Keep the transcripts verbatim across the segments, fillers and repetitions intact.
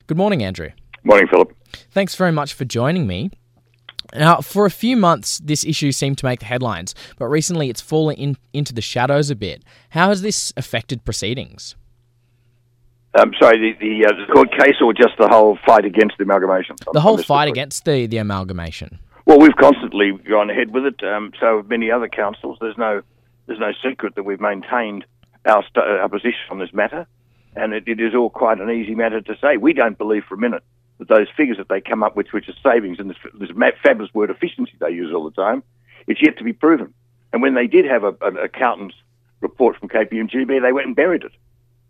Good morning, Andrew. Morning, Philip. Thanks very much for joining me. Now, for a few months, this issue seemed to make the headlines, but recently it's fallen in, into the shadows a bit. How has this affected proceedings? Um, sorry, the, the, uh, the court case or just the whole fight against the amalgamation? The whole fight against the, the amalgamation. Well, we've constantly gone ahead with it. Um, so have many other councils. There's no there's no secret that we've maintained our, st- our position on this matter, and it, it is all quite an easy matter to say. We don't believe for a minute that those figures that they come up with, which are savings, and this, this fabulous word efficiency they use all the time, it's yet to be proven. And when they did have a, an accountant's report from K P M G B, they went and buried it.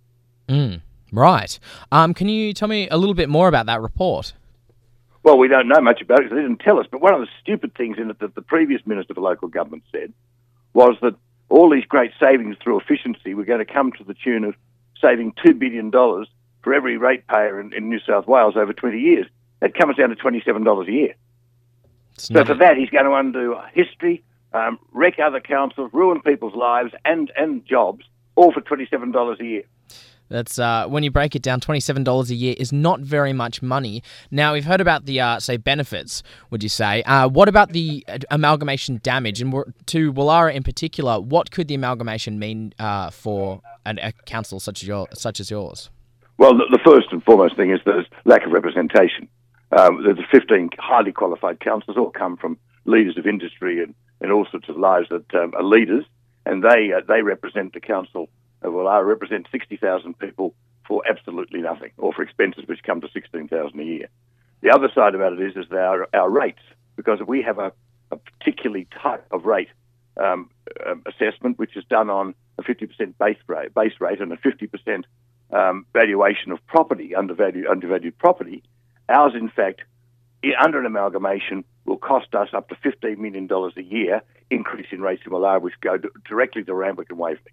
Mm, right. Um, can you tell me a little bit more about that report? Well, we don't know much about it because they didn't tell us. But one of the stupid things in it that the previous Minister for Local Government said was that all these great savings through efficiency were going to come to the tune of saving two billion dollars for every ratepayer in, in New South Wales over twenty years. That comes down to twenty-seven dollars a year. It's so for that, he's going to undo history, um, wreck other councils, ruin people's lives and, and jobs, all for twenty-seven dollars a year. That's uh, when you break it down, twenty-seven dollars a year is not very much money. Now, we've heard about the, uh, say, benefits, would you say? Uh, what about the amalgamation damage? And to Woollahra in particular, what could the amalgamation mean uh, for an, a council such as, your, such as yours? Well, the, the first and foremost thing is there's lack of representation. Um, the fifteen highly qualified councillors all come from leaders of industry and, and all sorts of lives that um, are leaders, and they uh, they represent the council. Well, I represent sixty thousand people for absolutely nothing, or for expenses which come to sixteen thousand dollars a year. The other side about it is, is our, our rates, because we have a, a particularly type of rate um, um, assessment, which is done on a fifty percent base rate, base rate and a fifty percent um, valuation of property, undervalued, undervalued property. Ours, in fact, under an amalgamation, will cost us up to fifteen million dollars a year increase in rates in Woollahra, which go directly to Randwick and Waverley.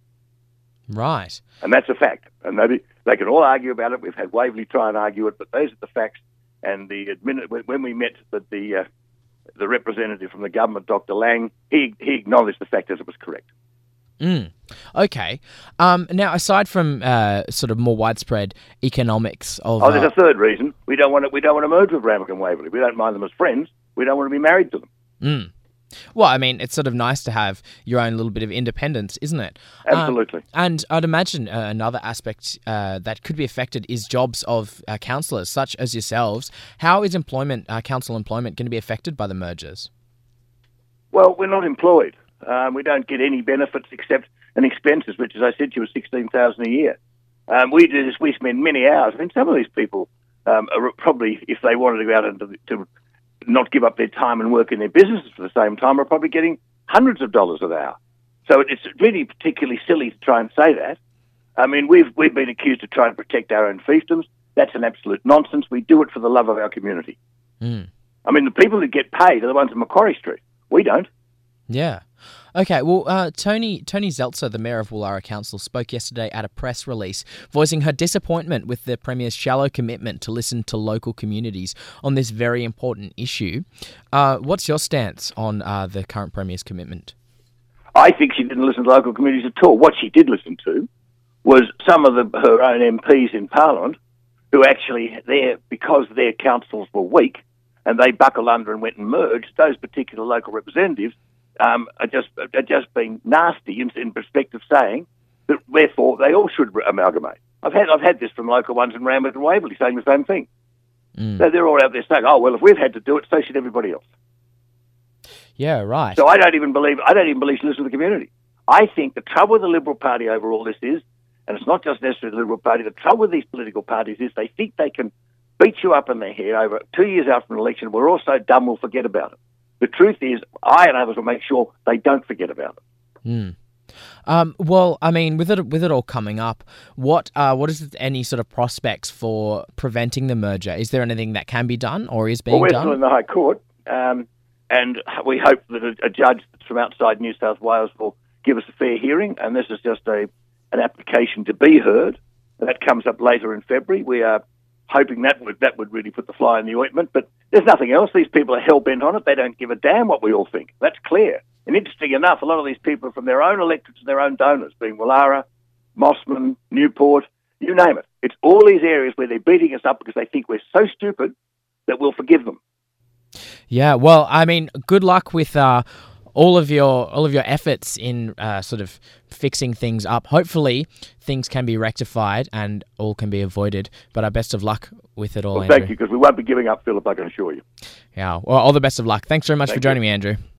Right. And that's a fact. And they, they can all argue about it. We've had Waverley try and argue it, but those are the facts. And the admin, when we met the the, uh, the representative from the government, Doctor Lang, he he acknowledged the fact as it was correct. Mm. Okay. Um, now, aside from uh, sort of more widespread economics of... Oh, there's uh, a third reason. We don't want to, we don't want to merge with Randwick and Waverley. We don't mind them as friends. We don't want to be married to them. Mm. Well, I mean, it's sort of nice to have your own little bit of independence, isn't it? Absolutely. Um, and I'd imagine uh, another aspect uh, that could be affected is jobs of uh, councillors, such as yourselves. How is employment, uh, council employment, going to be affected by the mergers? Well, we're not employed. Um, we don't get any benefits except an expenses, which, as I said to you, is sixteen thousand dollars a year. Um, we do this. We spend many hours. I mean, some of these people um, are probably, if they wanted to go out and to, to not give up their time and work in their businesses for the same time, are probably getting hundreds of dollars an hour. So it's really particularly silly to try and say that. I mean, we've we've been accused of trying to protect our own fiefdoms. That's an absolute nonsense. We do it for the love of our community. Mm. I mean, the people who get paid are the ones in Macquarie Street. We don't. Yeah. Okay, well, uh, Tony Tony Zeltzer, the Mayor of Woollahra Council, spoke yesterday at a press release voicing her disappointment with the Premier's shallow commitment to listen to local communities on this very important issue. Uh, what's your stance on uh, the current Premier's commitment? I think she didn't listen to local communities at all. What she did listen to was some of the, her own M Ps in Parliament who actually, there because their councils were weak and they buckled under and went and merged, those particular local representatives Um, are just are just being nasty in, in respect of saying that therefore they all should amalgamate. I've had I've had this from local ones in Randwick and Waverley saying the same thing. Mm. So they're all out there saying, "Oh well, if we've had to do it, so should everybody else." Yeah, right. So I don't even believe I don't even believe she listens to the community. I think the trouble with the Liberal Party over all this is, and it's not just necessarily the Liberal Party. The trouble with these political parties is they think they can beat you up in the head over two years after an election. We're all so dumb we'll forget about it. The truth is, I and others will make sure they don't forget about it. Mm. Um, well, I mean, with it with it all coming up, what uh, what is any sort of prospects for preventing the merger? Is there anything that can be done or is being well, we're done? Still in the High Court, um, and we hope that a, a judge from outside New South Wales will give us a fair hearing, and this is just a an application to be heard. That comes up later in February. We are hoping that would that would really put the fly in the ointment, but there's nothing else. These people are hell-bent on it. They don't give a damn what we all think. That's clear. And interesting enough, a lot of these people are from their own electorates and their own donors, being Woollahra, Mossman, Newport, You name it. It's all these areas where they're beating us up because they think we're so stupid that we'll forgive them. Yeah, well, I mean, good luck with uh, all of your all of your efforts in uh, sort of fixing things up. Hopefully, things can be rectified and all can be avoided. But uh, best of luck with it all, Well, Andrew. thank you, because we won't be giving up, Philip, I can assure you. Yeah, well, all the best of luck. Thanks very much Thank for joining you. me, Andrew.